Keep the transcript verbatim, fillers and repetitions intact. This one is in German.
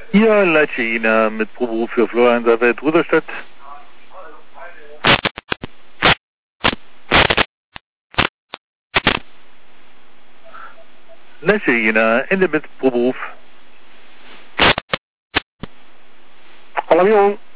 Ja, Leitsche Ina mit Proberuf für Florian Servet, Rudolstadt. Leitsche Ina, Ende mit Proberuf. Alarmierung.